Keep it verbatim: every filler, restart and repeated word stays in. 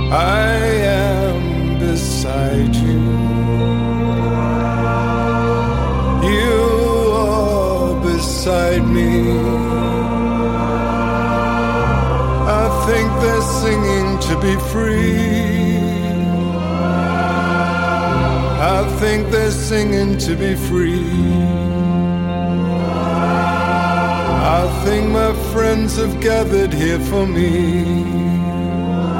I am beside you. You are beside me. I think they're singing to be free. I think they're singing to be free. I think my friends have gathered here for me.